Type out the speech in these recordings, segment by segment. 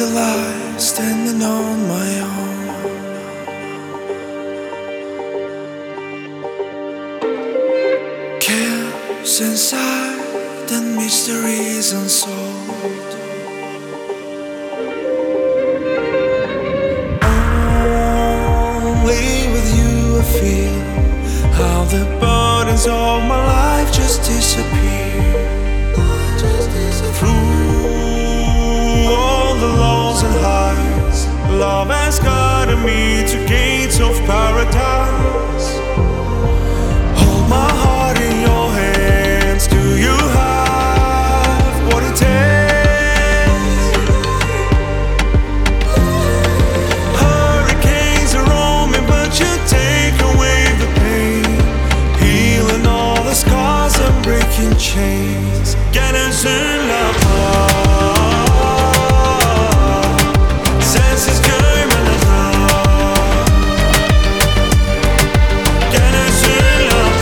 the light, standing on my own. Chaos inside and mysteries unsolved. Only with you I feel how the burdens of my life just disappear. Through all the lows and highs, love has guided me to gates of paradise. Hold my heart in your hands. Do you have what it takes? Hurricanes are roaming, but you take away the pain, healing all the scars and breaking chains. Get us in love. Senses came in the dark. Get us in love.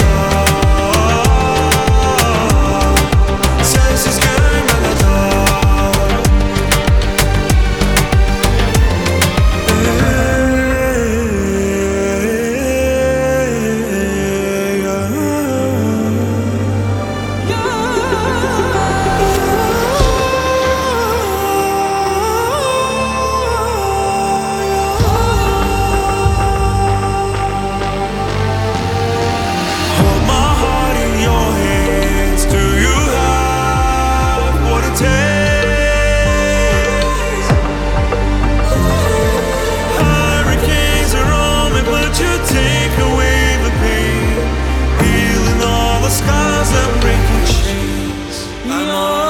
Senses came in the dark. Hold my heart in your hands. Do you have what it takes? Hurricanes are roaming, but you take away the pain, healing all the scars and breaking chains. I know.